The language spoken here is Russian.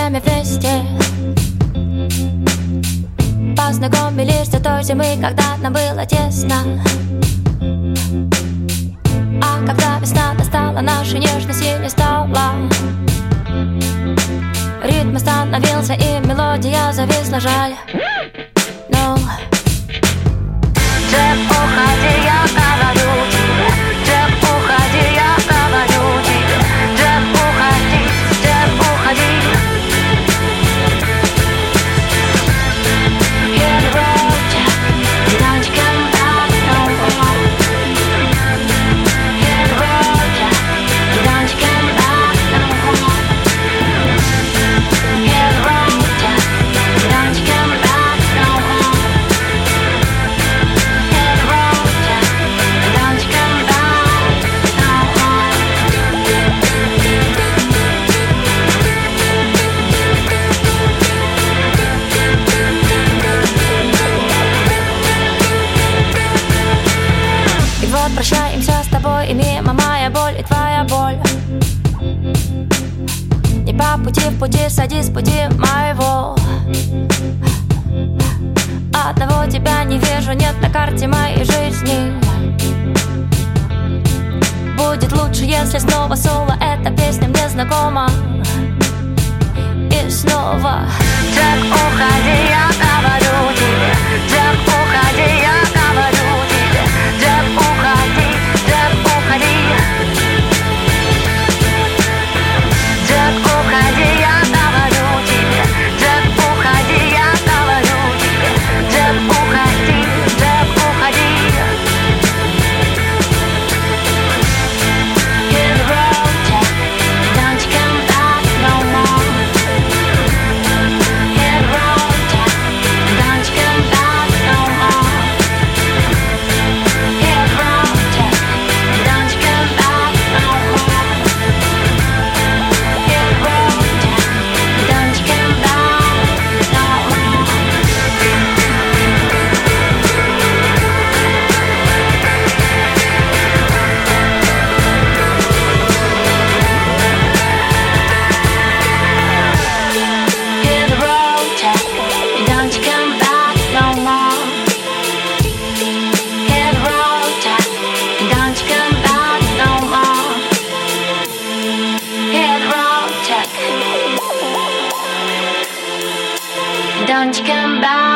время вместе. Познакомились до той зимы, когда нам было тесно. А когда весна настала, наша нежность не стала. Ритм остановился и мелодия зависла, жаль. Но Джек, уходи, я говорю тебе. Джек, уходи, я говорю тебе. Джек, уходи, Джек, уходи. Hit the road, Jack, don't you come back no more. Hit the road, Jack, don't you come back no more. Hit the road, Jack, don't you come back no more. Hit the road, Jack, don't you come back no more. И вот прощаемся с тобой, и мимо моя боль и твоя боль. Не по пути в пути, садись с пути моего. Одного тебя не вижу, нет на карте моей жизни. Будет лучше, если снова соло, эта песня мне знакома. И снова Джек, уходи, я говорю тебе. Джек, уходи, я говорю тебе. Джек, уходи, Джек, уходи. Джек, уходи, я говорю тебе. Джек, уходи, я говорю тебе. Джек, уходи, Джек, уходи. Hit the road, Jack, don't you come back no more. Hit the road, Jack, don't you come back no more. Hit the road, Jack, don't you come back no more. Hit the road, Jack, don't you come back no more. Hit the road, Jack, don't you come back no more. Hit the road, Jack, don't you come back no more. Hit the road, Jack, don't you come back.